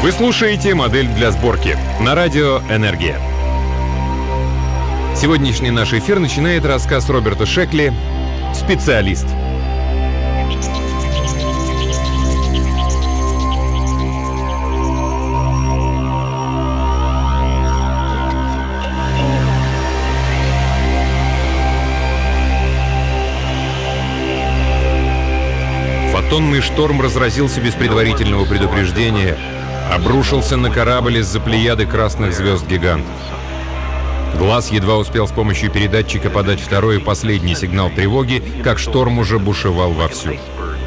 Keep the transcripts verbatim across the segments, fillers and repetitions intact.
Вы слушаете «Модель для сборки» на радио «Энергия». Сегодняшний наш эфир начинает рассказ Роберта Шекли «Специалист». Фотонный шторм разразился без предварительного предупреждения, обрушился на корабль из-за плеяды красных звезд-гигантов. Глаз едва успел с помощью передатчика подать второй и последний сигнал тревоги, как шторм уже бушевал вовсю.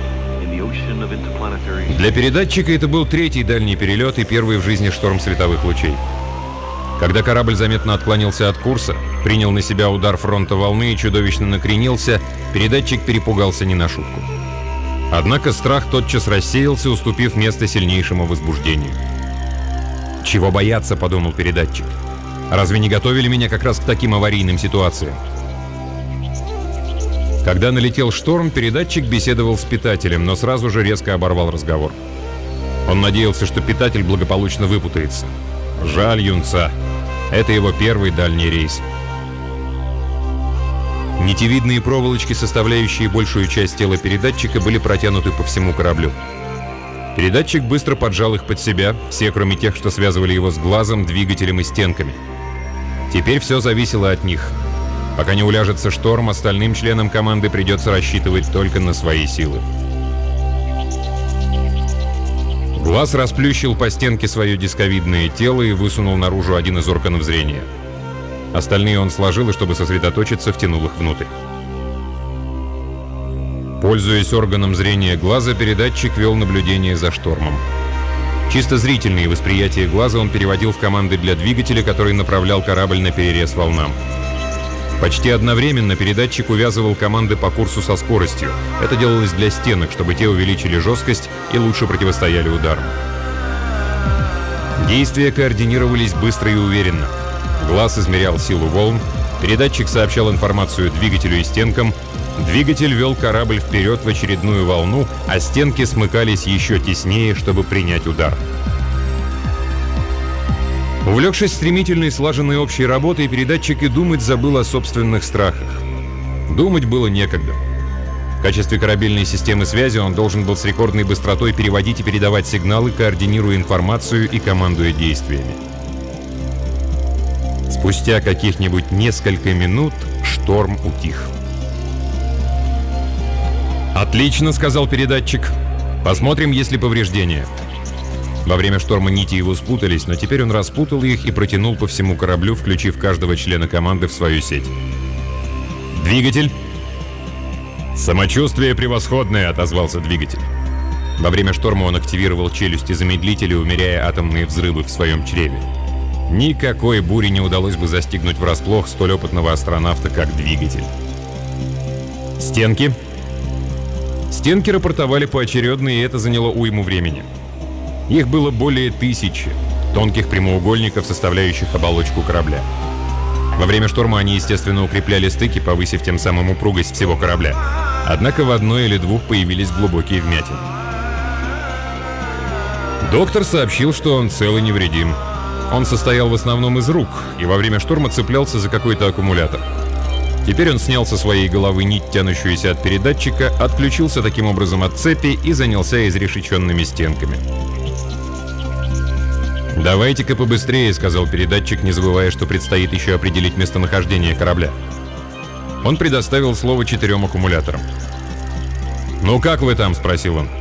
Для передатчика это был третий дальний перелет и первый в жизни шторм световых лучей. Когда корабль заметно отклонился от курса, принял на себя удар фронта волны и чудовищно накренился, передатчик перепугался не на шутку. Однако страх тотчас рассеялся, уступив место сильнейшему возбуждению. «Чего бояться?» — подумал передатчик. «Разве не готовили меня как раз к таким аварийным ситуациям?» Когда налетел шторм, передатчик беседовал с питателем, но сразу же резко оборвал разговор. Он надеялся, что питатель благополучно выпутается. Жаль юнца. Это его первый дальний рейс. Нитевидные проволочки, составляющие большую часть тела передатчика, были протянуты по всему кораблю. Передатчик быстро поджал их под себя, все, кроме тех, что связывали его с глазом, двигателем и стенками. Теперь все зависело от них. Пока не уляжется шторм, остальным членам команды придется рассчитывать только на свои силы. Глаз расплющил по стенке свое дисковидное тело и высунул наружу один из органов зрения. Остальные он сложил и, чтобы сосредоточиться, втянул их внутрь. Пользуясь органом зрения глаза, передатчик вел наблюдение за штормом. Чисто зрительные восприятия глаза он переводил в команды для двигателя, который направлял корабль на перерез волнам. Почти одновременно передатчик увязывал команды по курсу со скоростью. Это делалось для стенок, чтобы те увеличили жесткость и лучше противостояли ударам. Действия координировались быстро и уверенно. Глаз измерял силу волн, передатчик сообщал информацию двигателю и стенкам, двигатель вел корабль вперед в очередную волну, а стенки смыкались еще теснее, чтобы принять удар. Увлекшись стремительной, слаженной общей работой, передатчик и думать забыл о собственных страхах. Думать было некогда. В качестве корабельной системы связи он должен был с рекордной быстротой переводить и передавать сигналы, координируя информацию и командуя действиями. Спустя каких-нибудь несколько минут шторм утих. «Отлично», — сказал передатчик. «Посмотрим, есть ли повреждения». Во время шторма нити его спутались, но теперь он распутал их и протянул по всему кораблю, включив каждого члена команды в свою сеть. «Двигатель?» «Самочувствие превосходное», — отозвался двигатель. Во время шторма он активировал челюсти замедлителя, умеряя атомные взрывы в своем чреве. Никакой буре не удалось бы застигнуть врасплох столь опытного астронавта, как двигатель. Стенки. Стенки рапортовали поочередно, и это заняло уйму времени. Их было более тысячи тонких прямоугольников, составляющих оболочку корабля. Во время шторма они, естественно, укрепляли стыки, повысив тем самым упругость всего корабля. Однако в одной или двух появились глубокие вмятины. Доктор сообщил, что он цел и невредим. Он состоял в основном из рук и во время шторма цеплялся за какой-то аккумулятор. Теперь он снял со своей головы нить, тянущуюся от передатчика, отключился таким образом от цепи и занялся изрешеченными стенками. «Давайте-ка побыстрее», — сказал передатчик, не забывая, что предстоит еще определить местонахождение корабля. Он предоставил слово четырем аккумуляторам. «Ну как вы там?» — спросил он.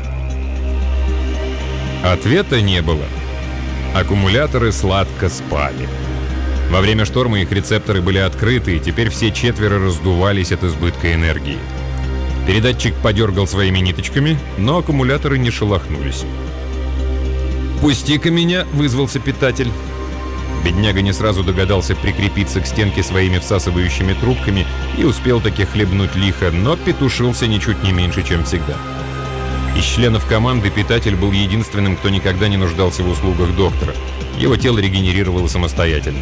Ответа не было. Аккумуляторы сладко спали. Во время шторма их рецепторы были открыты, и теперь все четверо раздувались от избытка энергии. Передатчик подергал своими ниточками, но аккумуляторы не шелохнулись. «Пусти-ка меня!» — вызвался питатель. Бедняга не сразу догадался прикрепиться к стенке своими всасывающими трубками и успел таки хлебнуть лихо, но петушился ничуть не меньше, чем всегда. Из членов команды питатель был единственным, кто никогда не нуждался в услугах доктора. Его тело регенерировало самостоятельно.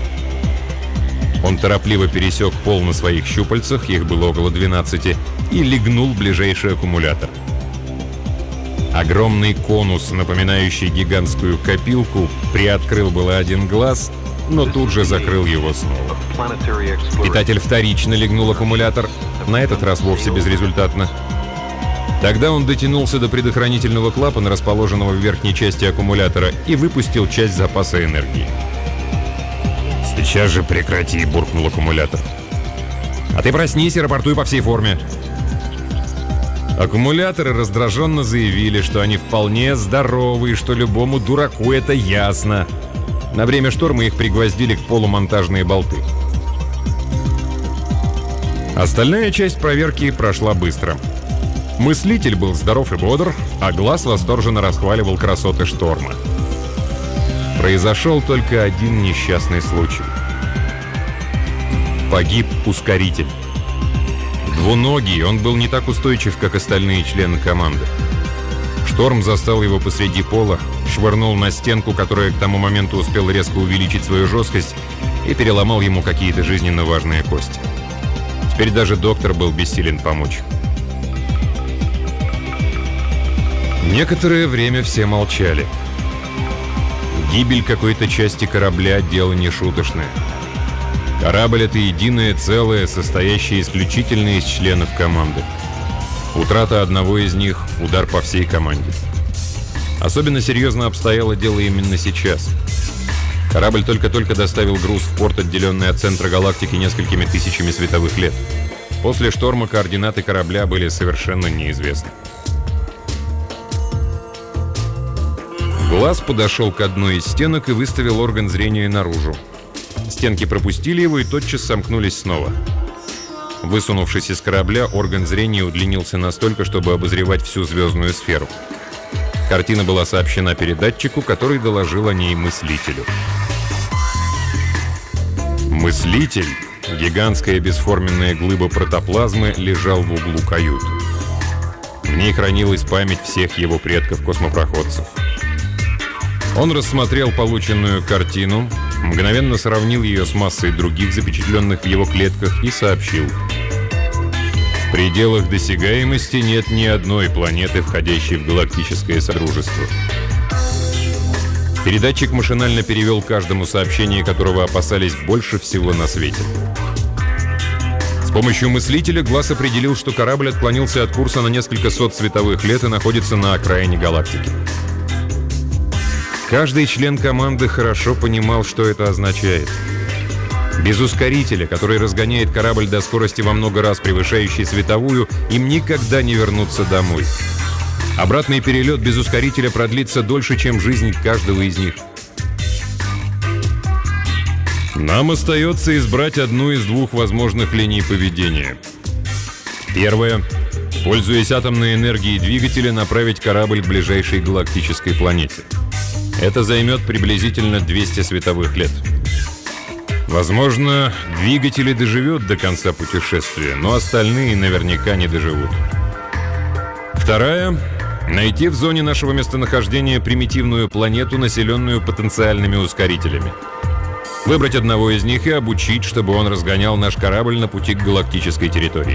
Он торопливо пересек пол на своих щупальцах, их было около двенадцати, и легнул ближайший аккумулятор. Огромный конус, напоминающий гигантскую копилку, приоткрыл было один глаз, но тут же закрыл его снова. Питатель вторично легнул аккумулятор, на этот раз вовсе безрезультатно. Тогда он дотянулся до предохранительного клапана, расположенного в верхней части аккумулятора, и выпустил часть запаса энергии. «Сейчас же прекрати!» — буркнул аккумулятор. «А ты проснись и рапортуй по всей форме!» Аккумуляторы раздраженно заявили, что они вполне здоровы и что любому дураку это ясно. На время шторма их пригвоздили к полу монтажные болты. Остальная часть проверки прошла быстро. Мыслитель был здоров и бодр, а глаз восторженно расхваливал красоты шторма. Произошел только один несчастный случай. Погиб ускоритель. Двуногий, он был не так устойчив, как остальные члены команды. Шторм застал его посреди пола, швырнул на стенку, которая к тому моменту успела резко увеличить свою жесткость, и переломал ему какие-то жизненно важные кости. Теперь даже доктор был бессилен помочь. Некоторое время все молчали. Гибель какой-то части корабля — дело нешуточное. Корабль — это единое целое, состоящее исключительно из членов команды. Утрата одного из них — удар по всей команде. Особенно серьезно обстояло дело именно сейчас. Корабль только-только доставил груз в порт, отделенный от центра галактики несколькими тысячами световых лет. После шторма координаты корабля были совершенно неизвестны. Глаз подошел к одной из стенок и выставил орган зрения наружу. Стенки пропустили его и тотчас сомкнулись снова. Высунувшись из корабля, орган зрения удлинился настолько, чтобы обозревать всю звездную сферу. Картина была сообщена передатчику, который доложил о ней мыслителю. Мыслитель, гигантская бесформенная глыба протоплазмы, лежал в углу каюты. В ней хранилась память всех его предков-космопроходцев. Он рассмотрел полученную картину, мгновенно сравнил ее с массой других, запечатленных в его клетках, и сообщил: в пределах досягаемости нет ни одной планеты, входящей в галактическое содружество. Передатчик машинально перевел каждому сообщение, которого опасались больше всего на свете. С помощью мыслителя глаз определил, что корабль отклонился от курса на несколько сот световых лет и находится на окраине галактики. Каждый член команды хорошо понимал, что это означает. Без ускорителя, который разгоняет корабль до скорости во много раз превышающей световую, им никогда не вернуться домой. Обратный перелет без ускорителя продлится дольше, чем жизнь каждого из них. Нам остается избрать одну из двух возможных линий поведения. Первая. Пользуясь атомной энергией двигателя, направить корабль к ближайшей галактической планете. Это займет приблизительно двести световых лет. Возможно, двигатель доживет до конца путешествия, но остальные наверняка не доживут. Вторая — найти в зоне нашего местонахождения примитивную планету, населенную потенциальными ускорителями. Выбрать одного из них и обучить, чтобы он разгонял наш корабль на пути к галактической территории.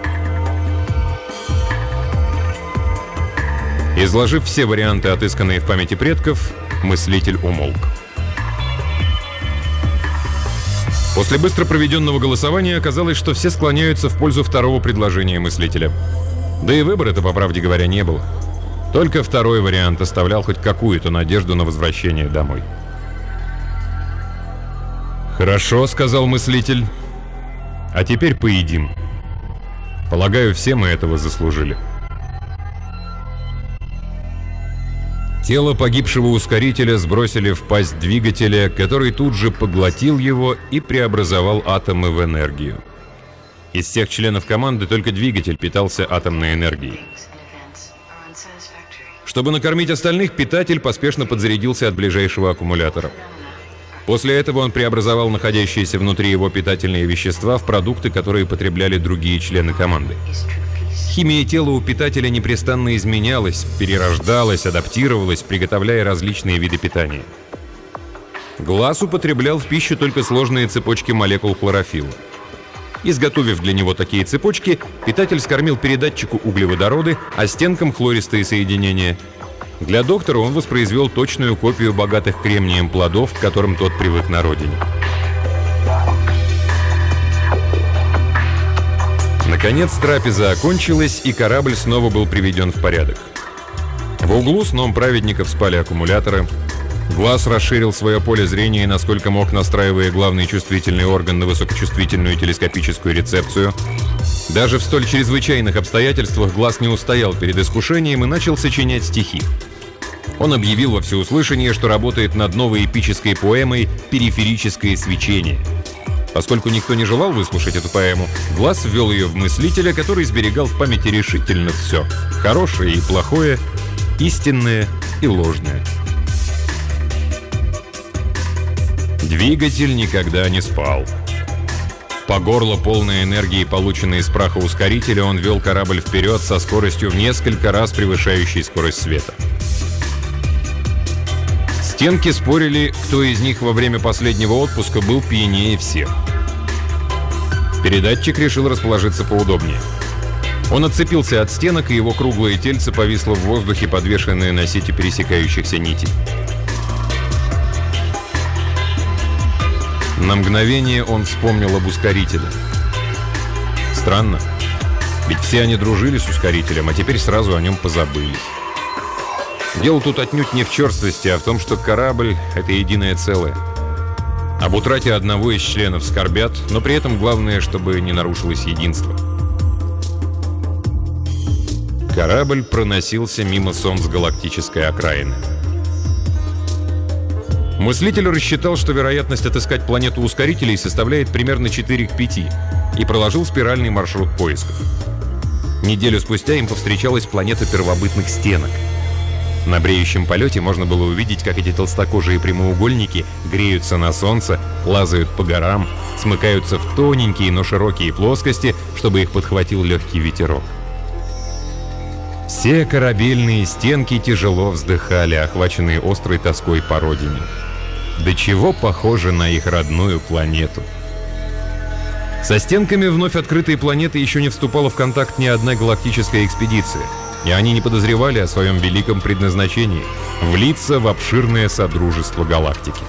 Изложив все варианты, отысканные в памяти предков, мыслитель умолк. После быстро проведенного голосования оказалось, что все склоняются в пользу второго предложения мыслителя. Да и выбора-то, по правде говоря, не было. Только второй вариант оставлял хоть какую-то надежду на возвращение домой. «Хорошо», — сказал мыслитель. «А теперь поедим. Полагаю, все мы этого заслужили». Тело погибшего ускорителя сбросили в пасть двигателя, который тут же поглотил его и преобразовал атомы в энергию. Из всех членов команды только двигатель питался атомной энергией. Чтобы накормить остальных, питатель поспешно подзарядился от ближайшего аккумулятора. После этого он преобразовал находящиеся внутри его питательные вещества в продукты, которые потребляли другие члены команды. Химия тела у питателя непрестанно изменялась, перерождалась, адаптировалась, приготовляя различные виды питания. Глаз употреблял в пищу только сложные цепочки молекул хлорофилла. Изготовив для него такие цепочки, питатель скормил передатчику углеводороды, а стенкам хлористые соединения. Для доктора он воспроизвел точную копию богатых кремнием плодов, к которым тот привык на родине. Наконец трапеза окончилась, и корабль снова был приведен в порядок. В углу сном праведников спали аккумуляторы. Глаз расширил свое поле зрения, насколько мог, настраивая главный чувствительный орган на высокочувствительную телескопическую рецепцию. Даже в столь чрезвычайных обстоятельствах глаз не устоял перед искушением и начал сочинять стихи. Он объявил во всеуслышание, что работает над новой эпической поэмой «Периферическое свечение». Поскольку никто не желал выслушать эту поэму, Глаз ввел ее в мыслителя, который сберегал в памяти решительно все – хорошее и плохое, истинное и ложное. Двигатель никогда не спал. По горло полной энергии, полученной из праха ускорителя, он вел корабль вперед со скоростью в несколько раз превышающей скорость света. Стенки спорили, кто из них во время последнего отпуска был пьянее всех. Передатчик решил расположиться поудобнее. Он отцепился от стенок, и его круглое тельце повисло в воздухе, подвешенное на сети пересекающихся нитей. На мгновение он вспомнил об ускорителе. Странно, ведь все они дружили с ускорителем, а теперь сразу о нем позабыли. Дело тут отнюдь не в черствости, а в том, что корабль — это единое целое. Об утрате одного из членов скорбят, но при этом главное, чтобы не нарушилось единство. Корабль проносился мимо солнцегалактической окраины. Мыслитель рассчитал, что вероятность отыскать планету ускорителей составляет примерно четыре к пяти, и проложил спиральный маршрут поисков. Неделю спустя им повстречалась планета первобытных стенок. На бреющем полете можно было увидеть, как эти толстокожие прямоугольники греются на солнце, лазают по горам, смыкаются в тоненькие, но широкие плоскости, чтобы их подхватил легкий ветерок. Все корабельные стенки тяжело вздыхали, охваченные острой тоской по родине. До чего похоже на их родную планету. Со стенками вновь открытой планеты еще не вступала в контакт ни одна галактическая экспедиция, и они не подозревали о своем великом предназначении — влиться в обширное содружество галактики.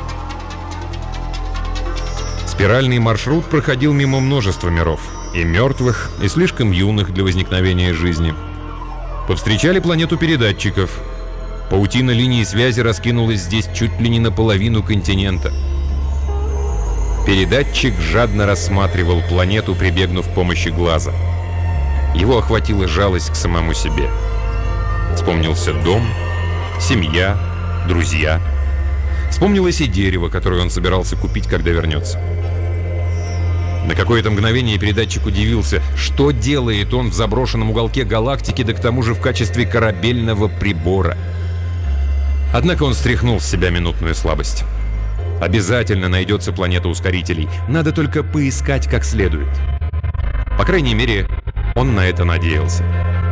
Спиральный маршрут проходил мимо множества миров, и мертвых, и слишком юных для возникновения жизни. Повстречали планету передатчиков. Паутина линии связи раскинулась здесь чуть ли не наполовину континента. Передатчик жадно рассматривал планету, прибегнув к помощи глаза. Его охватила жалость к самому себе. Вспомнился дом, семья, друзья. Вспомнилось и дерево, которое он собирался купить, когда вернется. На какое-то мгновение передатчик удивился, что делает он в заброшенном уголке галактики, да к тому же в качестве корабельного прибора. Однако он стряхнул с себя минутную слабость. Обязательно найдется планета ускорителей, надо только поискать как следует. По крайней мере, он на это надеялся.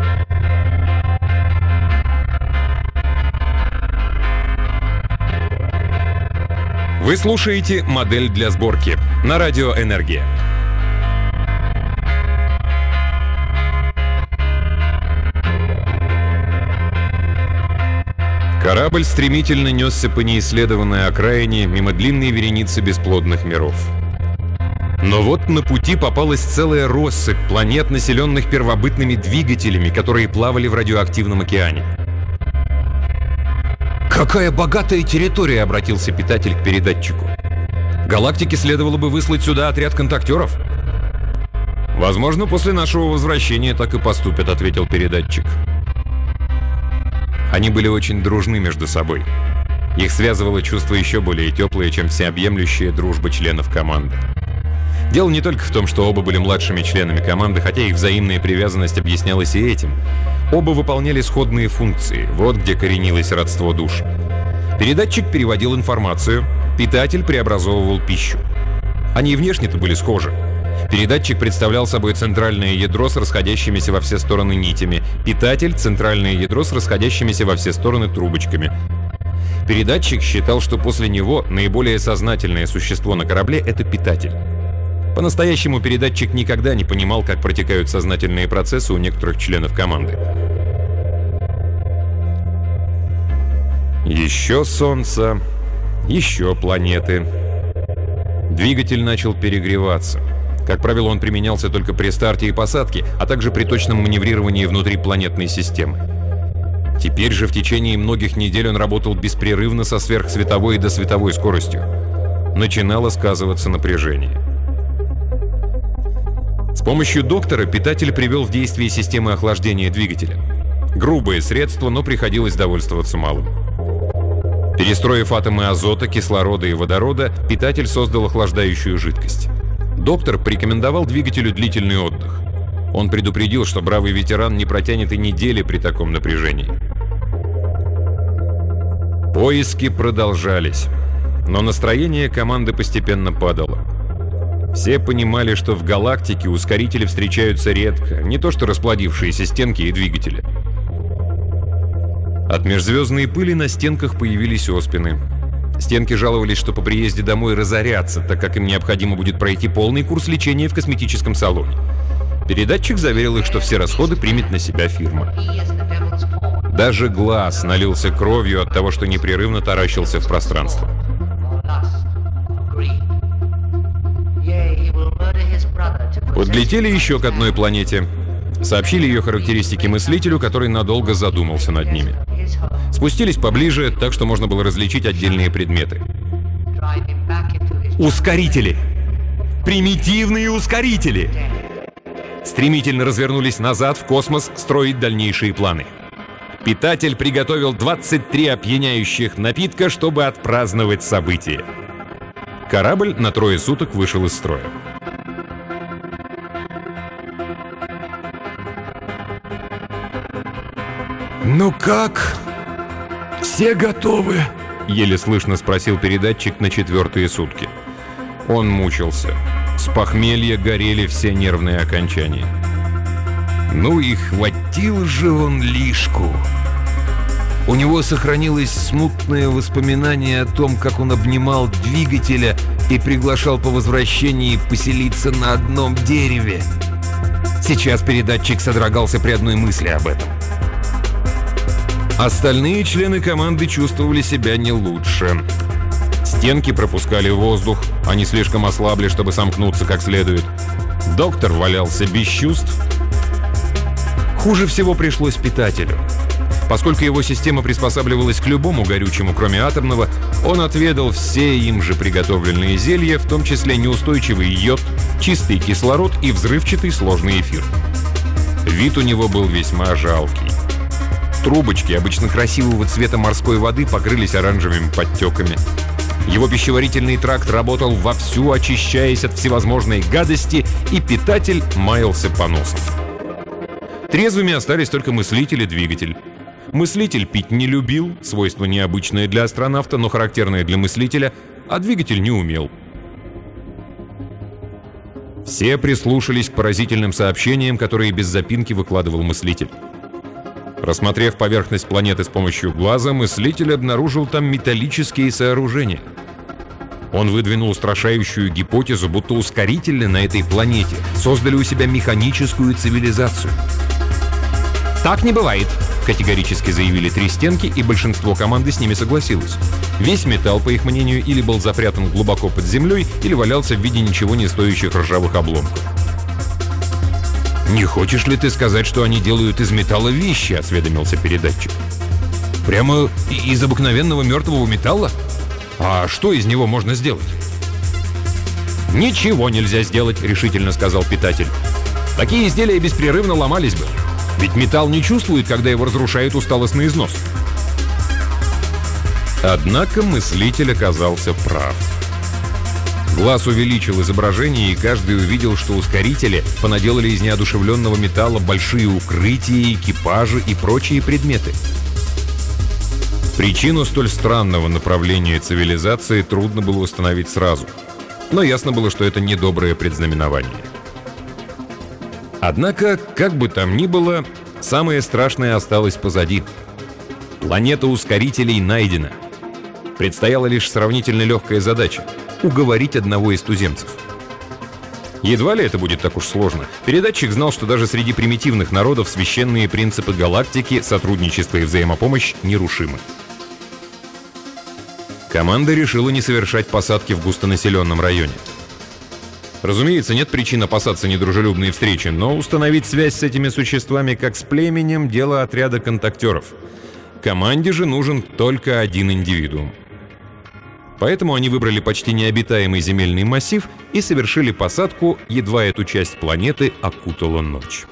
Вы слушаете «Модель для сборки» на радио «Энергия». Корабль стремительно несся по неисследованной окраине мимо длинной вереницы бесплодных миров. Но вот на пути попалась целая россыпь планет, населенных первобытными двигателями, которые плавали в радиоактивном океане. «Какая богатая территория!» — обратился питатель к передатчику. «Галактике следовало бы выслать сюда отряд контактеров». «Возможно, после нашего возвращения так и поступят», — ответил передатчик. Они были очень дружны между собой. Их связывало чувство еще более теплое, чем всеобъемлющая дружба членов команды. Дело не только в том, что оба были младшими членами команды, хотя их взаимная привязанность объяснялась и этим. Оба выполняли сходные функции, вот где коренилось родство душ. Передатчик переводил информацию, питатель преобразовывал пищу. Они и внешне-то были схожи. Передатчик представлял собой центральное ядро с расходящимися во все стороны нитями, питатель — центральное ядро с расходящимися во все стороны трубочками. Передатчик считал, что после него наиболее сознательное существо на корабле — это питатель. По-настоящему передатчик никогда не понимал, как протекают сознательные процессы у некоторых членов команды. Еще солнце, еще планеты. Двигатель начал перегреваться. Как правило, он применялся только при старте и посадке, а также при точном маневрировании внутри планетной системы. Теперь же в течение многих недель он работал беспрерывно со сверхсветовой и досветовой скоростью. Начинало сказываться напряжение. С помощью доктора питатель привел в действие системы охлаждения двигателя. Грубое средство, но приходилось довольствоваться малым. Перестроив атомы азота, кислорода и водорода, питатель создал охлаждающую жидкость. Доктор порекомендовал двигателю длительный отдых. Он предупредил, что бравый ветеран не протянет и недели при таком напряжении. Поиски продолжались, но настроение команды постепенно падало. Все понимали, что в галактике ускорители встречаются редко, не то что расплодившиеся стенки и двигатели. От межзвездной пыли на стенках появились оспины. Стенки жаловались, что по приезде домой разорятся, так как им необходимо будет пройти полный курс лечения в косметическом салоне. Передатчик заверил их, что все расходы примет на себя фирма. Даже глаз налился кровью от того, что непрерывно таращился в пространство. Подлетели еще к одной планете. Сообщили ее характеристики мыслителю, который надолго задумался над ними. Спустились поближе, так что можно было различить отдельные предметы. Ускорители! Примитивные ускорители! Стремительно развернулись назад в космос строить дальнейшие планы. Питатель приготовил двадцать три опьяняющих напитка, чтобы отпраздновать событие. Корабль на трое суток вышел из строя. «Ну как? Все готовы?» — еле слышно спросил передатчик на четвертые сутки. Он мучился. С похмелья горели все нервные окончания. Ну и хватил же он лишку. У него сохранилось смутное воспоминание о том, как он обнимал двигателя и приглашал по возвращении поселиться на одном дереве. Сейчас передатчик содрогался при одной мысли об этом. Остальные члены команды чувствовали себя не лучше. Стенки пропускали воздух, они слишком ослабли, чтобы сомкнуться как следует. Доктор валялся без чувств. Хуже всего пришлось питателю. Поскольку его система приспосабливалась к любому горючему, кроме атомного, он отведал все им же приготовленные зелья, в том числе неустойчивый йод, чистый кислород и взрывчатый сложный эфир. Вид у него был весьма жалкий. Трубочки обычно красивого цвета морской воды покрылись оранжевыми подтеками. Его пищеварительный тракт работал вовсю, очищаясь от всевозможной гадости, и питатель маялся по носу. Трезвыми остались только мыслитель и двигатель. Мыслитель пить не любил, свойство необычное для астронавта, но характерное для мыслителя, а двигатель не умел. Все прислушались к поразительным сообщениям, которые без запинки выкладывал мыслитель. Рассмотрев поверхность планеты с помощью глаза, мыслитель обнаружил там металлические сооружения. Он выдвинул устрашающую гипотезу, будто ускорители на этой планете создали у себя механическую цивилизацию. «Так не бывает», — категорически заявили три стенки, и большинство команды с ними согласилось. Весь металл, по их мнению, или был запрятан глубоко под землей, или валялся в виде ничего не стоящих ржавых обломков. «Не хочешь ли ты сказать, что они делают из металла вещи?» — осведомился передатчик. «Прямо из обыкновенного мертвого металла? А что из него можно сделать?» «Ничего нельзя сделать», — решительно сказал питатель. «Такие изделия беспрерывно ломались бы. Ведь металл не чувствует, когда его разрушает усталостный износ». Однако мыслитель оказался прав. Глаз увеличил изображение, и каждый увидел, что ускорители понаделали из неодушевленного металла большие укрытия, экипажи и прочие предметы. Причину столь странного направления цивилизации трудно было установить сразу, но ясно было, что это недоброе предзнаменование. Однако, как бы там ни было, самое страшное осталось позади. Планета ускорителей найдена. Предстояла лишь сравнительно легкая задача — уговорить одного из туземцев. Едва ли это будет так уж сложно. Передатчик знал, что даже среди примитивных народов священные принципы галактики, сотрудничество и взаимопомощь нерушимы. Команда решила не совершать посадки в густонаселенном районе. Разумеется, нет причин опасаться недружелюбные встречи, но установить связь с этими существами как с племенем – дело отряда контактеров. Команде же нужен только один индивидуум. Поэтому они выбрали почти необитаемый земельный массив и совершили посадку, едва эту часть планеты окутала ночь.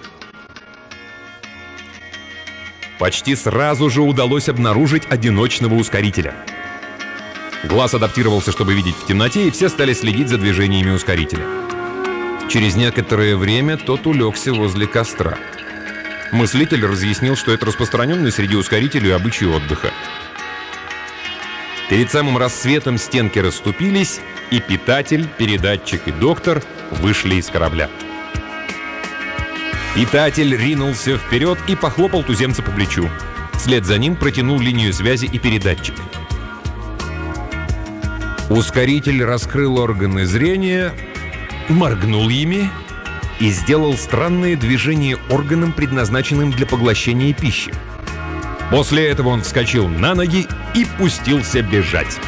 Почти сразу же удалось обнаружить одиночного ускорителя. Глаз адаптировался, чтобы видеть в темноте, и все стали следить за движениями ускорителя. Через некоторое время тот улегся возле костра. Мыслитель разъяснил, что это распространенный среди ускорителей обычай отдыха. Перед самым рассветом стенки расступились, и питатель, передатчик и доктор вышли из корабля. Питатель ринулся вперед и похлопал туземца по плечу. Вслед за ним протянул линию связи и передатчик. Ускоритель раскрыл органы зрения, моргнул ими и сделал странные движения органам, предназначенным для поглощения пищи. После этого он вскочил на ноги и пустился бежать.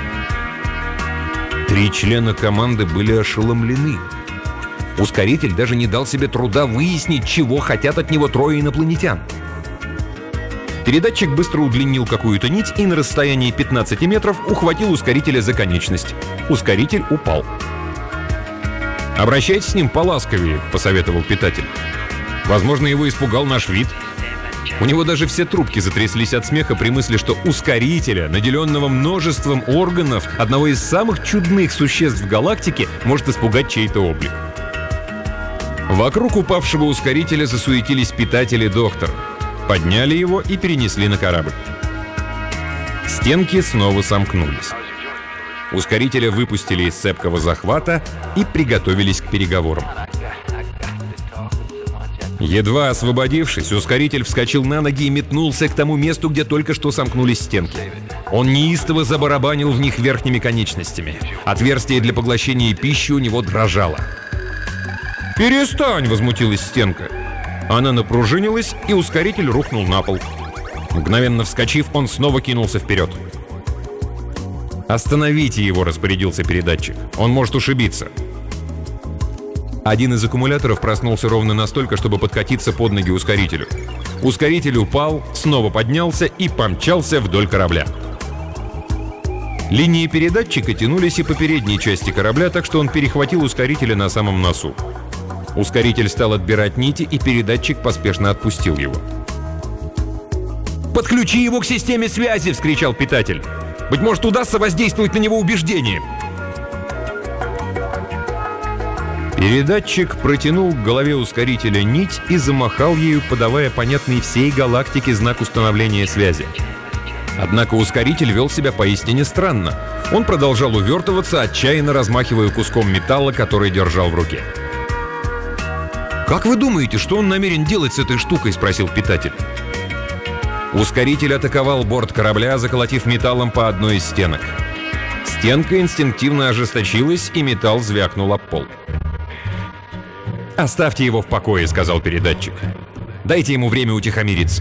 Три члена команды были ошеломлены. Ускоритель даже не дал себе труда выяснить, чего хотят от него трое инопланетян. Передатчик быстро удлинил какую-то нить и на расстоянии пятнадцати метров ухватил ускорителя за конечность. Ускоритель упал. «Обращайтесь с ним поласковее», — посоветовал питатель. «Возможно, его испугал наш вид». У него даже все трубки затряслись от смеха при мысли, что ускорителя, наделенного множеством органов, одного из самых чудных существ в галактике, может испугать чей-то облик. Вокруг упавшего ускорителя засуетились питатель и доктор. Подняли его и перенесли на корабль. Стенки снова сомкнулись. Ускорителя выпустили из цепкого захвата и приготовились к переговорам. Едва освободившись, ускоритель вскочил на ноги и метнулся к тому месту, где только что сомкнулись стенки. Он неистово забарабанил в них верхними конечностями. Отверстие для поглощения пищи у него дрожало. «Перестань!» — возмутилась стенка. Она напружинилась, и ускоритель рухнул на пол. Мгновенно вскочив, он снова кинулся вперед. «Остановите его!» — распорядился передатчик. «Он может ушибиться!» Один из аккумуляторов проснулся ровно настолько, чтобы подкатиться под ноги ускорителю. Ускоритель упал, снова поднялся и помчался вдоль корабля. Линии передатчика тянулись и по передней части корабля, так что он перехватил ускорителя на самом носу. Ускоритель стал отбирать нити, и передатчик поспешно отпустил его. «Подключи его к системе связи!» — вскричал питатель. «Быть может, удастся воздействовать на него убеждением!» Передатчик протянул к голове ускорителя нить и замахал ею, подавая понятный всей галактике знак установления связи. Однако ускоритель вел себя поистине странно. Он продолжал увертываться, отчаянно размахивая куском металла, который держал в руке. «Как вы думаете, что он намерен делать с этой штукой?» — спросил питатель. Ускоритель атаковал борт корабля, заколотив металлом по одной из стенок. Стенка инстинктивно ожесточилась, и металл звякнул об пол. «Оставьте его в покое», — сказал передатчик. «Дайте ему время утихомириться».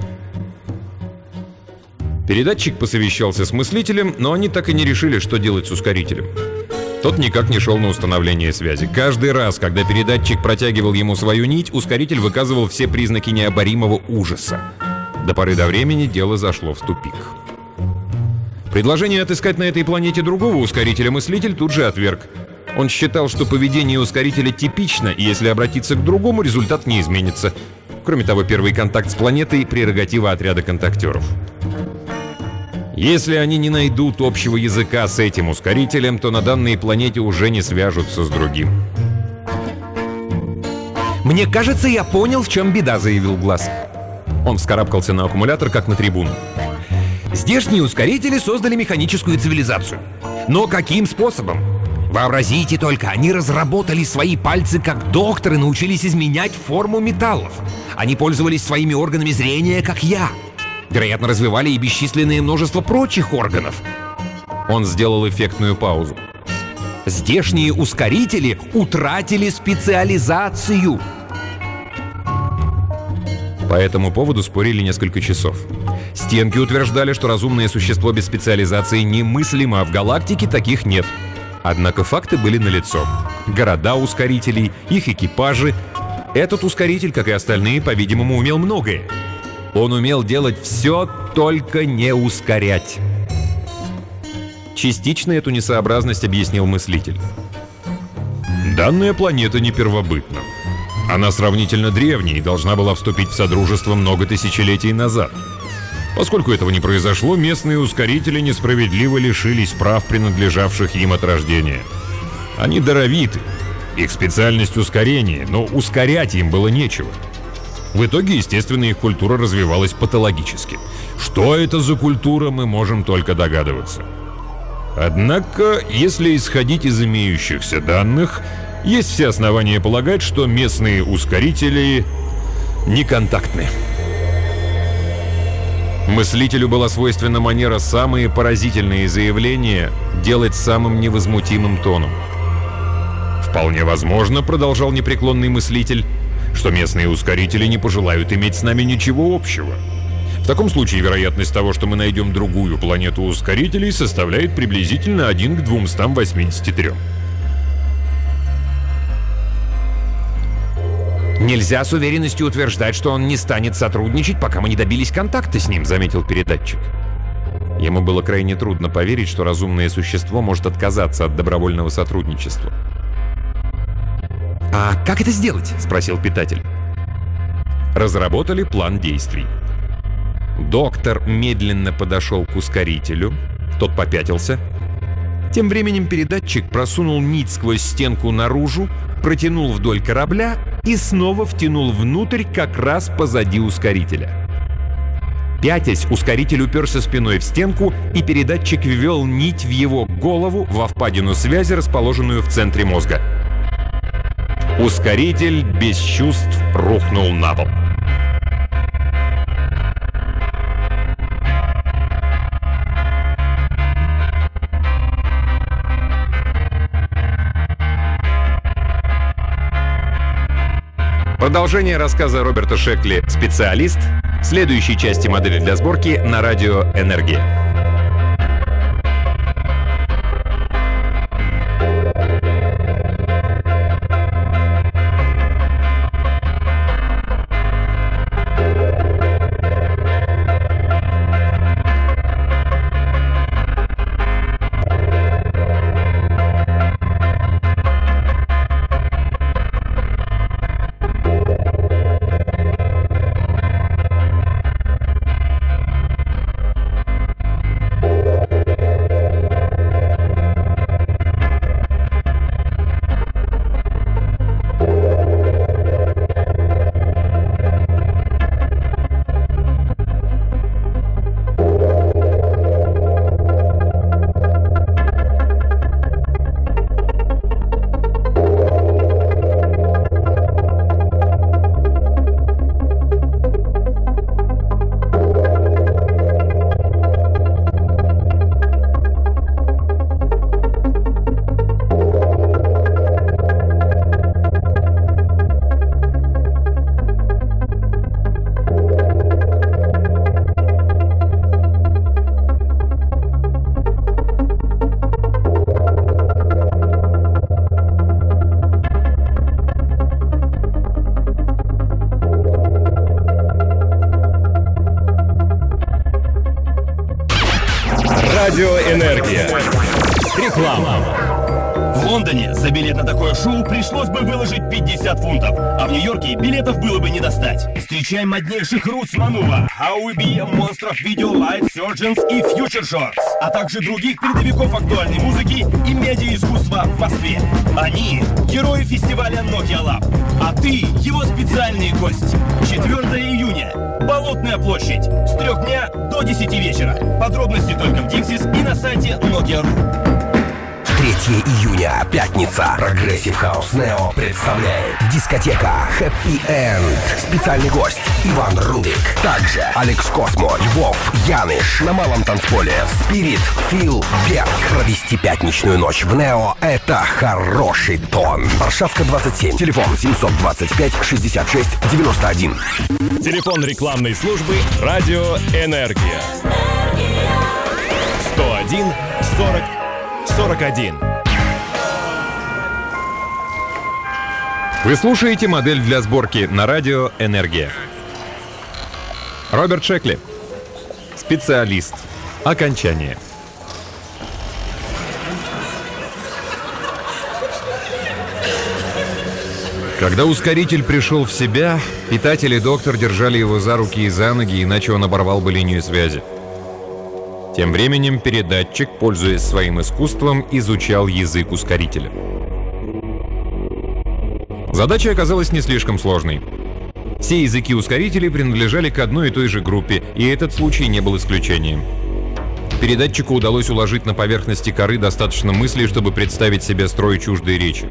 Передатчик посовещался с мыслителем, но они так и не решили, что делать с ускорителем. Тот никак не шел на установление связи. Каждый раз, когда передатчик протягивал ему свою нить, ускоритель выказывал все признаки необоримого ужаса. До поры до времени дело зашло в тупик. Предложение отыскать на этой планете другого ускорителя мыслитель тут же отверг. Он считал, что поведение ускорителя типично, и если обратиться к другому, результат не изменится. Кроме того, первый контакт с планетой — прерогатива отряда контактеров. Если они не найдут общего языка с этим ускорителем, то на данной планете уже не свяжутся с другим. «Мне кажется, я понял, в чем беда», — заявил Глаз. Он вскарабкался на аккумулятор, как на трибуну. «Здешние ускорители создали механическую цивилизацию. Но каким способом? Вообразите только, они разработали свои пальцы как докторы, научились изменять форму металлов. Они пользовались своими органами зрения, как я. Вероятно, развивали и бесчисленное множество прочих органов». Он сделал эффектную паузу. Здешние ускорители утратили специализацию. По этому поводу спорили несколько часов. Стенки утверждали, что разумное существо без специализации немыслимо, а в галактике таких нет. Однако факты были налицо. Города ускорителей, их экипажи. Этот ускоритель, как и остальные, по-видимому, умел многое. Он умел делать все, только не ускорять. Частично эту несообразность объяснил мыслитель. Данная планета не первобытна. Она сравнительно древняя и должна была вступить в Содружество много тысячелетий назад. Поскольку этого не произошло, местные ускорители несправедливо лишились прав, принадлежавших им от рождения. Они даровиты. Их специальность ускорение, но ускорять им было нечего. В итоге, естественно, их культура развивалась патологически. Что это за культура, мы можем только догадываться. Однако, если исходить из имеющихся данных, есть все основания полагать, что местные ускорители неконтактны. Мыслителю была свойственна манера самые поразительные заявления делать самым невозмутимым тоном. «Вполне возможно, — продолжал непреклонный мыслитель, — что местные ускорители не пожелают иметь с нами ничего общего. В таком случае вероятность того, что мы найдем другую планету ускорителей, составляет приблизительно один к двумстам восьмидесяти трём». «Нельзя с уверенностью утверждать, что он не станет сотрудничать, пока мы не добились контакта с ним», — заметил передатчик. Ему было крайне трудно поверить, что разумное существо может отказаться от добровольного сотрудничества. «А как это сделать?» — спросил питатель. Разработали план действий. Доктор медленно подошел к ускорителю. Тот попятился. Тем временем передатчик просунул нить сквозь стенку наружу, протянул вдоль корабля и снова втянул внутрь как раз позади ускорителя. Пятясь, ускоритель уперся спиной в стенку, и передатчик ввел нить в его голову во впадину связи, расположенную в центре мозга. Ускоритель без чувств рухнул на пол. Продолжение рассказа Роберта Шекли «Специалист» в следующей части «Модели для сборки» на радио «Энергия». Радиоэнергия. Реклама. В Лондоне за билет на такое шоу пришлось бы выложить пятьдесят фунтов, а в Нью-Йорке билетов было бы не достать. Встречаем моднейших Roots Manuva, How We Be, монстров Video Light Surgeons и Future Shorts, а также других передовиков актуальной музыки и медиаискусства в Москве. Они — герои фестиваля Nokia Lab, а ты — его специальный гость. четвёртого июня. Болотная площадь. С трех дня до десяти вечера. Подробности только в Dixis и на сайте Nokia точка ру. третьего июня, пятница. Прогрессив Хаус Нео представляет дискотека Happy End. Специальный гость Иван Рубик. Также Алекс Космо, Львов, Яныш. На малом танцполе Спирит, Фил, Берг. Провести пятничную ночь в Нео — это хороший тон. Варшавка, двадцать семь. Телефон семьсот двадцать пять шестьдесят шесть девяносто один. Телефон рекламной службы «Радио Энергия». сто один сорок сорок один. Вы слушаете модель для сборки на радио «Энергия». Роберт Шекли. Специалист. Окончание. Когда ускоритель пришел в себя, питатель и доктор держали его за руки и за ноги, иначе он оборвал бы линию связи. Тем временем передатчик, пользуясь своим искусством, изучал язык ускорителя. Задача оказалась не слишком сложной. Все языки ускорителей принадлежали к одной и той же группе, и этот случай не был исключением. Передатчику удалось уложить на поверхности коры достаточно мыслей, чтобы представить себе строй чуждой речи.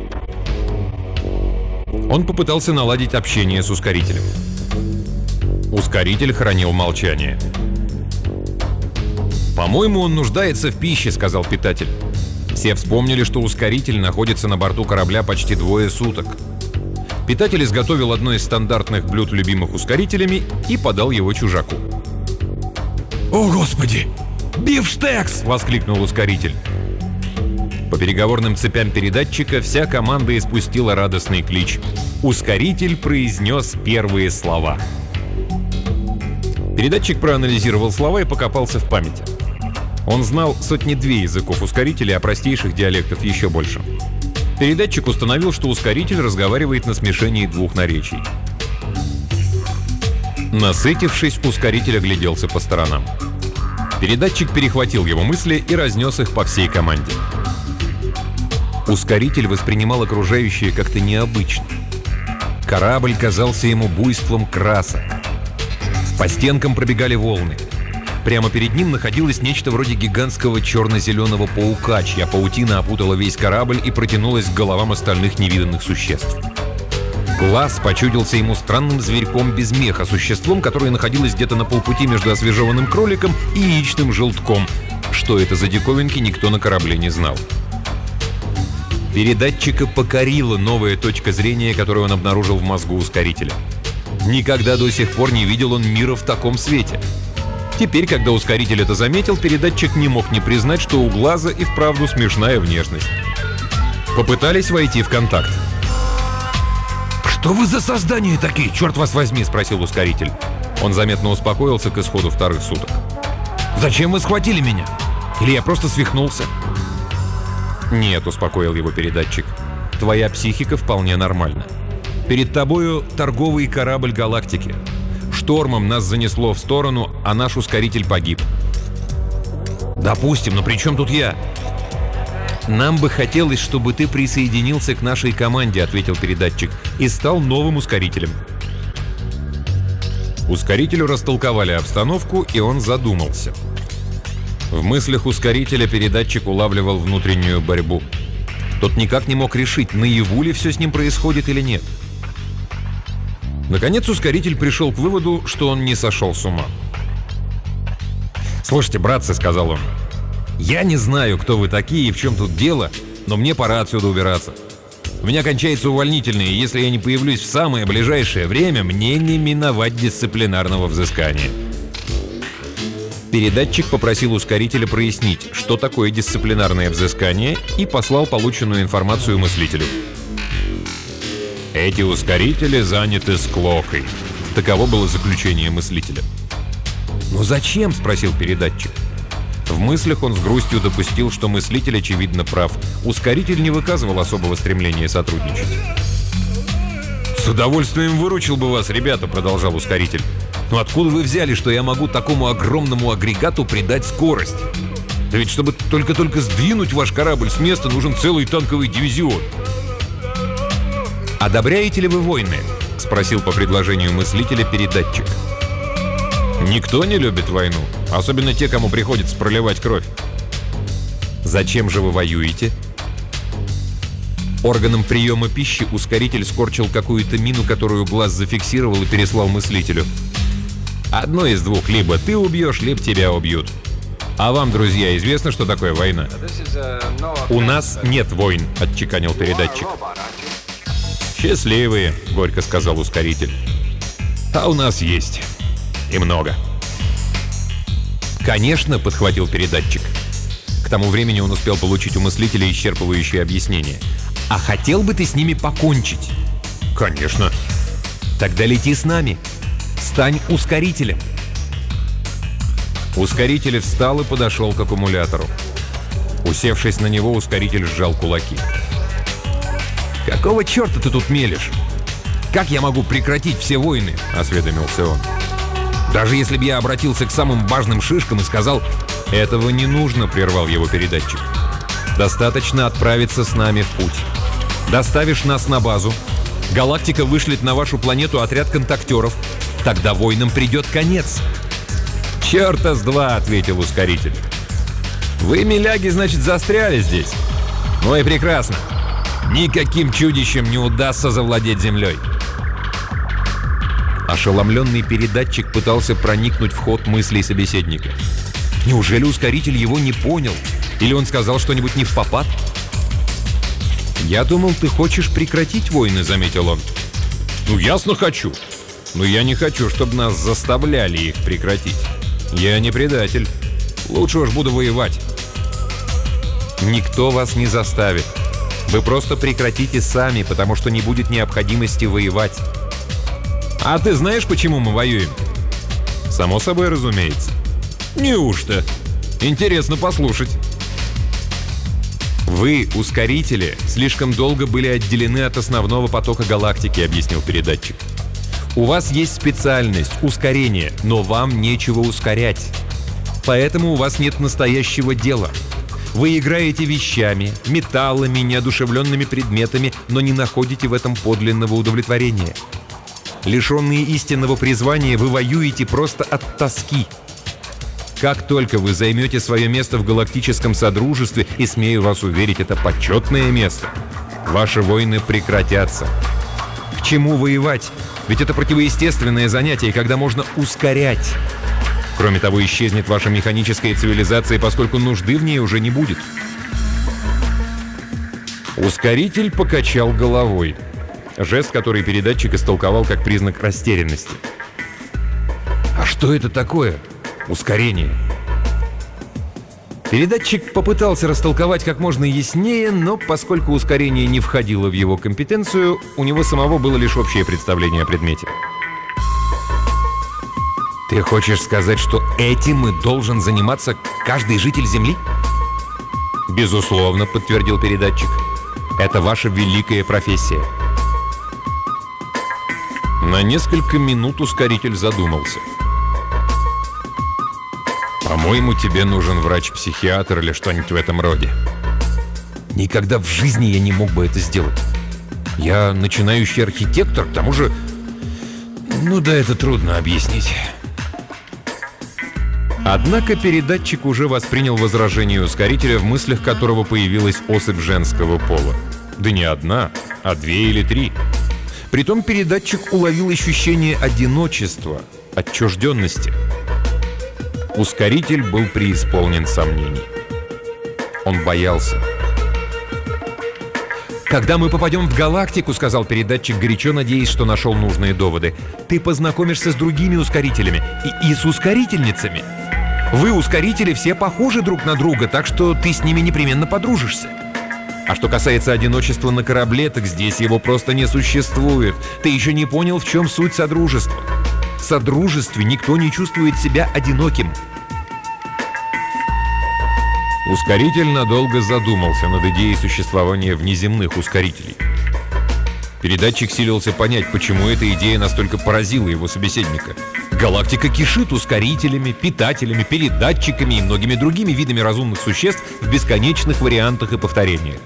Он попытался наладить общение с ускорителем. Ускоритель хранил молчание. «По-моему, он нуждается в пище», — сказал питатель. Все вспомнили, что ускоритель находится на борту корабля почти двое суток. Питатель изготовил одно из стандартных блюд, любимых ускорителями, и подал его чужаку. «О, Господи! Бифштекс!» — воскликнул ускоритель. По переговорным цепям передатчика вся команда испустила радостный клич. Ускоритель произнес первые слова. Передатчик проанализировал слова и покопался в памяти. Он знал сотни-две языков ускорителя, а простейших диалектов еще больше. Передатчик установил, что ускоритель разговаривает на смешении двух наречий. Насытившись, ускоритель огляделся по сторонам. Передатчик перехватил его мысли и разнес их по всей команде. Ускоритель воспринимал окружающее как-то необычно. Корабль казался ему буйством красок. По стенкам пробегали волны. Прямо перед ним находилось нечто вроде гигантского черно-зеленого паука, чья паутина опутала весь корабль и протянулась к головам остальных невиданных существ. Глаз почудился ему странным зверьком без меха, существом, которое находилось где-то на полпути между освежеванным кроликом и яичным желтком. Что это за диковинки, никто на корабле не знал. Передатчика покорила новая точка зрения, которую он обнаружил в мозгу ускорителя. Никогда до сих пор не видел он мира в таком свете. Теперь, когда ускоритель это заметил, передатчик не мог не признать, что у глаза и вправду смешная внешность. Попытались войти в контакт. «Что вы за создания такие, черт вас возьми?» — спросил ускоритель. Он заметно успокоился к исходу вторых суток. «Зачем вы схватили меня? Или я просто свихнулся?» «Нет», — успокоил его передатчик. «Твоя психика вполне нормальна. Перед тобою торговый корабль галактики. Штормом нас занесло в сторону, а наш ускоритель погиб». «Допустим, но при чем тут я?» «Нам бы хотелось, чтобы ты присоединился к нашей команде», — ответил передатчик, «и стал новым ускорителем». Ускорителю растолковали обстановку, и он задумался. В мыслях ускорителя передатчик улавливал внутреннюю борьбу. Тот никак не мог решить, наяву ли все с ним происходит или нет. Наконец ускоритель пришел к выводу, что он не сошел с ума. «Слушайте, братцы», — сказал он, — «я не знаю, кто вы такие и в чем тут дело, но мне пора отсюда убираться. У меня кончается увольнительный, и если я не появлюсь в самое ближайшее время, мне не миновать дисциплинарного взыскания». Передатчик попросил ускорителя прояснить, что такое дисциплинарное взыскание, и послал полученную информацию мыслителю. «Эти ускорители заняты склокой». Таково было заключение мыслителя. «Но зачем?» — спросил передатчик. В мыслях он с грустью допустил, что мыслитель, очевидно, прав. Ускоритель не выказывал особого стремления сотрудничать. «С удовольствием выручил бы вас, ребята», — продолжал ускоритель. «Но откуда вы взяли, что я могу такому огромному агрегату придать скорость? Да ведь чтобы только-только сдвинуть ваш корабль с места, нужен целый танковый дивизион». «Одобряете ли вы войны?» — спросил по предложению мыслителя передатчик. «Никто не любит войну, особенно те, кому приходится проливать кровь». «Зачем же вы воюете?» Органом приема пищи ускоритель скорчил какую-то мину, которую глаз зафиксировал и переслал мыслителю. Одно из двух: либо ты убьешь, либо тебя убьют. А вам, друзья, известно, что такое война? У нас нет войн, отчеканил передатчик. Счастливые, горько сказал ускоритель. А у нас есть. И много. Конечно, подхватил передатчик. К тому времени он успел получить у мыслителя исчерпывающее объяснение. А хотел бы ты с ними покончить? Конечно. Тогда лети с нами. Стань ускорителем. Ускоритель встал и подошел к аккумулятору. Усевшись на него, ускоритель сжал кулаки. «Какого черта ты тут мелешь? Как я могу прекратить все войны?» — осведомился он. «Даже если бы я обратился к самым важным шишкам и сказал...» «Этого не нужно», — прервал его передатчик. «Достаточно отправиться с нами в путь. Доставишь нас на базу. Галактика вышлет на вашу планету отряд контактеров. Тогда войнам придет конец». «Черта с два», — ответил ускоритель. «Вы, миляги, значит, застряли здесь? Ну и прекрасно. Никаким чудищем не удастся завладеть Землей». Ошеломленный передатчик пытался проникнуть в ход мыслей собеседника. Неужели ускоритель его не понял? Или он сказал что-нибудь не впопад? «Я думал, ты хочешь прекратить войны», — заметил он. «Ну, ясно хочу. Но я не хочу, чтобы нас заставляли их прекратить. Я не предатель. Лучше уж буду воевать». «Никто вас не заставит. Вы просто прекратите сами, потому что не будет необходимости воевать». «А ты знаешь, почему мы воюем?» «Само собой, разумеется». «Неужто? Интересно послушать». «Вы, ускорители, слишком долго были отделены от основного потока галактики», — объяснил передатчик. «У вас есть специальность — ускорение, но вам нечего ускорять. Поэтому у вас нет настоящего дела. Вы играете вещами, металлами, неодушевленными предметами, но не находите в этом подлинного удовлетворения. Лишенные истинного призвания, вы воюете просто от тоски. Как только вы займете свое место в галактическом содружестве, и, смею вас уверить, это почетное место, ваши войны прекратятся. К чему воевать? Ведь это противоестественное занятие, когда можно ускорять. Кроме того, исчезнет ваша механическая цивилизация, поскольку нужды в ней уже не будет». Ускоритель покачал головой. Жест, который передатчик истолковал как признак растерянности. «А что это такое? Ускорение?» Передатчик попытался растолковать как можно яснее, но поскольку ускорение не входило в его компетенцию, у него самого было лишь общее представление о предмете. «Ты хочешь сказать, что этим и должен заниматься каждый житель Земли?» «Безусловно», — подтвердил передатчик. «Это ваша великая профессия». На несколько минут ускоритель задумался. «По-моему, тебе нужен врач-психиатр или что-нибудь в этом роде». «Никогда в жизни я не мог бы это сделать. Я начинающий архитектор, к тому же...» «Ну да, это трудно объяснить». Однако передатчик уже воспринял возражение ускорителя, в мыслях которого появилась особь женского пола. Да не одна, а две или три. Притом передатчик уловил ощущение одиночества, отчужденности. Ускоритель был преисполнен сомнений. Он боялся. «Когда мы попадем в галактику, — сказал передатчик, горячо надеясь, что нашел нужные доводы, — ты познакомишься с другими ускорителями и, и с ускорительницами. Вы, ускорители, все похожи друг на друга, так что ты с ними непременно подружишься. А что касается одиночества на корабле, так здесь его просто не существует. Ты еще не понял, в чем суть содружества. В содружестве никто не чувствует себя одиноким». Ускоритель надолго задумался над идеей существования внеземных ускорителей. Передатчик силился понять, почему эта идея настолько поразила его собеседника. Галактика кишит ускорителями, питателями, передатчиками и многими другими видами разумных существ в бесконечных вариантах и повторениях.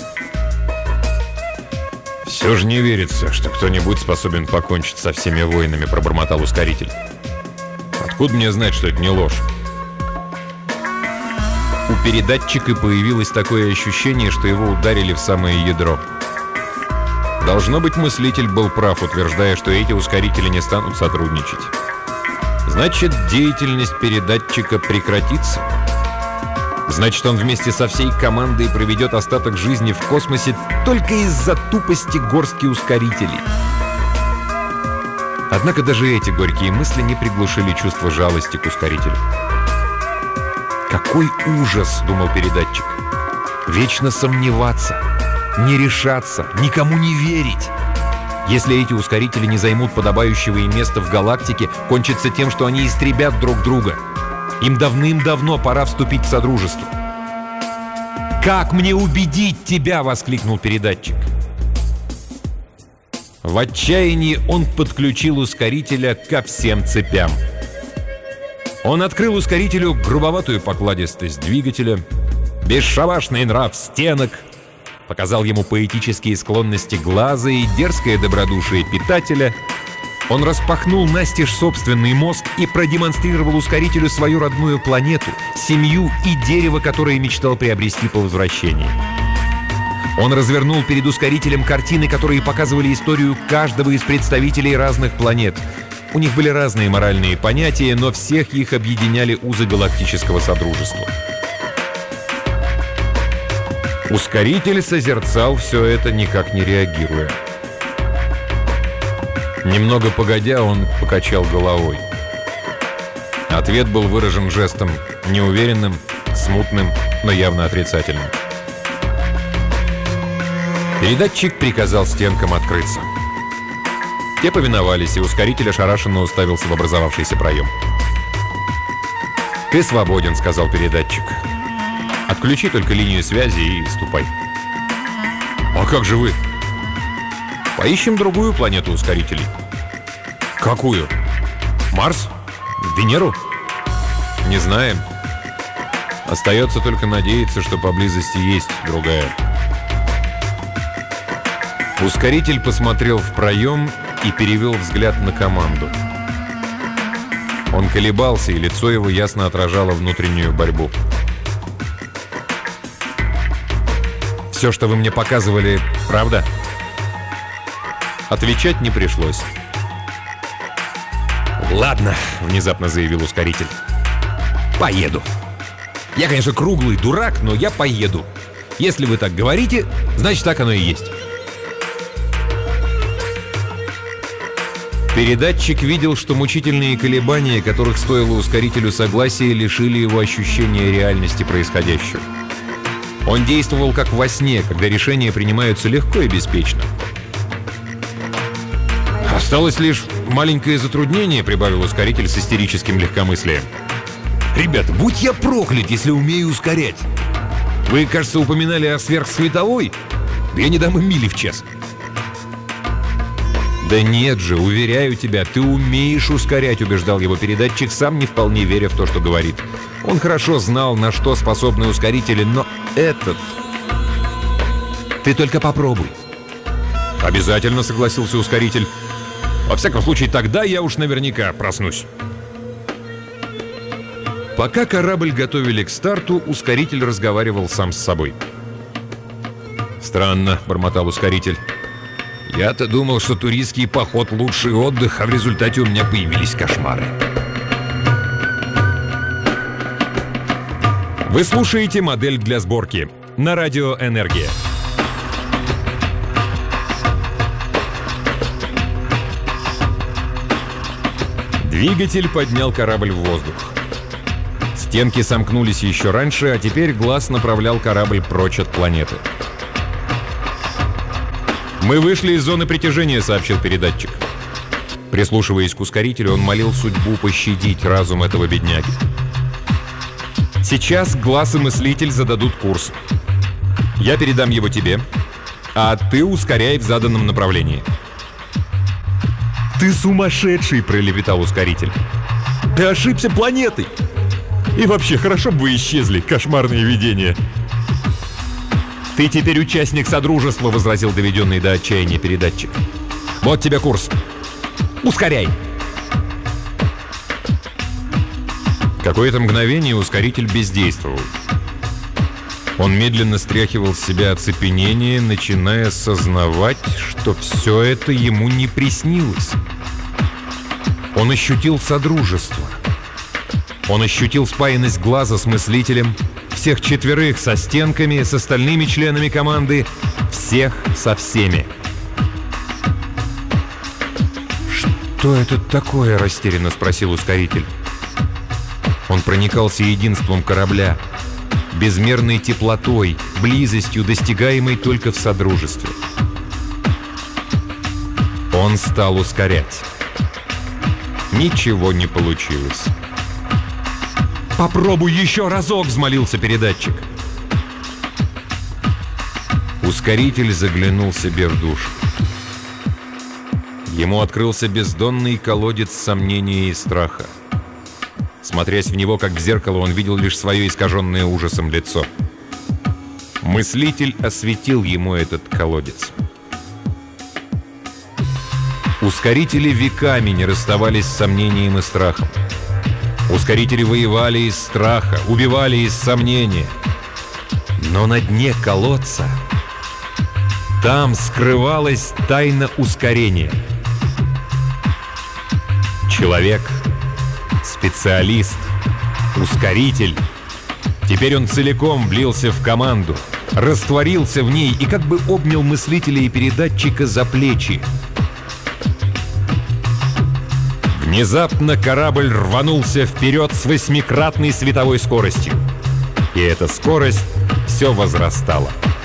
«Все же не верится, что кто-нибудь способен покончить со всеми войнами», — пробормотал ускоритель. «Откуда мне знать, что это не ложь?» У передатчика появилось такое ощущение, что его ударили в самое ядро. Должно быть, мыслитель был прав, утверждая, что эти ускорители не станут сотрудничать. Значит, деятельность передатчика прекратится. Значит, он вместе со всей командой проведет остаток жизни в космосе только из-за тупости горстки ускорителей. Однако даже эти горькие мысли не приглушили чувство жалости к ускорителю. «Какой ужас!» — думал передатчик. «Вечно сомневаться, не решаться, никому не верить. Если эти ускорители не займут подобающего им места в галактике, кончится тем, что они истребят друг друга. Им давным-давно пора вступить в содружество». «Как мне убедить тебя?» — воскликнул передатчик. В отчаянии он подключил ускорителя ко всем цепям. Он открыл ускорителю грубоватую покладистость двигателя, бесшабашный нрав стенок, показал ему поэтические склонности глаза и дерзкое добродушие питателя. Он распахнул настежь собственный мозг и продемонстрировал ускорителю свою родную планету, семью и дерево, которое мечтал приобрести по возвращении. Он развернул перед ускорителем картины, которые показывали историю каждого из представителей разных планет. У них были разные моральные понятия, но всех их объединяли узы галактического содружества. Ускоритель созерцал все это, никак не реагируя. Немного погодя, он покачал головой. Ответ был выражен жестом неуверенным, смутным, но явно отрицательным. Передатчик приказал стенкам открыться. Те повиновались, и ускоритель ошарашенно уставился в образовавшийся проем. «Ты свободен», — сказал передатчик. «Отключи только линию связи и ступай». «А как же вы?» «Поищем другую планету ускорителей». «Какую? Марс? Венеру?» «Не знаем. Остается только надеяться, что поблизости есть другая». Ускоритель посмотрел в проем и перевел взгляд на команду. Он колебался, и лицо его ясно отражало внутреннюю борьбу. «Все, что вы мне показывали, правда?» Отвечать не пришлось. «Ладно», — внезапно заявил ускоритель. «Поеду. Я, конечно, круглый дурак, но я поеду. Если вы так говорите, значит, так оно и есть». Передатчик видел, что мучительные колебания, которых стоило ускорителю согласия, лишили его ощущения реальности происходящего. Он действовал как во сне, когда решения принимаются легко и беспечно. «Осталось лишь маленькое затруднение», — прибавил ускоритель с истерическим легкомыслием. «Ребята, будь я проклят, если умею ускорять. Вы, кажется, упоминали о сверхсветовой? Да я не дам им мили в час». «Да нет же, уверяю тебя, ты умеешь ускорять», — убеждал его передатчик, сам не вполне веря в то, что говорит. Он хорошо знал, на что способны ускорители, но этот... «Ты только попробуй». «Обязательно», — согласился ускоритель. «Во всяком случае, тогда я уж наверняка проснусь». Пока корабль готовили к старту, ускоритель разговаривал сам с собой. «Странно», — бормотал ускоритель. «Я-то думал, что туристский поход — лучший отдых, а в результате у меня появились кошмары». Вы слушаете «Модель для сборки» на радио «Энергия». Двигатель поднял корабль в воздух. Стенки сомкнулись еще раньше, а теперь глаз направлял корабль прочь от планеты. «Мы вышли из зоны притяжения», — сообщил передатчик. Прислушиваясь к ускорителю, он молил судьбу пощадить разум этого бедняги. «Сейчас глаз и мыслитель зададут курс. Я передам его тебе, а ты ускоряй в заданном направлении». «Ты сумасшедший!» — пролепетал ускоритель. «Ты ошибся планетой! И вообще, хорошо бы вы исчезли, кошмарные видения!» «Ты теперь участник Содружества», — возразил доведенный до отчаяния передатчик. «Вот тебе курс. Ускоряй!» Какое-то мгновение ускоритель бездействовал. Он медленно стряхивал с себя оцепенение, начиная сознавать, что все это ему не приснилось. Он ощутил содружество. Он ощутил спаянность глаза с мыслителем, всех четверых со стенками, с остальными членами команды, всех со всеми. «Что это такое?» — растерянно спросил ускоритель. Он проникался единством корабля, безмерной теплотой, близостью, достигаемой только в содружестве. Он стал ускорять. Ничего не получилось. «Попробуй еще разок!» — взмолился передатчик. Ускоритель заглянул себе в душу. Ему открылся бездонный колодец сомнения и страха. Смотрясь в него, как в зеркало, он видел лишь свое искаженное ужасом лицо. Мыслитель осветил ему этот колодец. Ускорители веками не расставались с сомнением и страхом. Ускорители воевали из страха, убивали из сомнения. Но на дне колодца там скрывалась тайна ускорения. Человек, специалист, ускоритель. Теперь он целиком влился в команду, растворился в ней и как бы обнял мыслителя и передатчика за плечи. Внезапно корабль рванулся вперед с восьмикратной световой скоростью. И эта скорость все возрастала.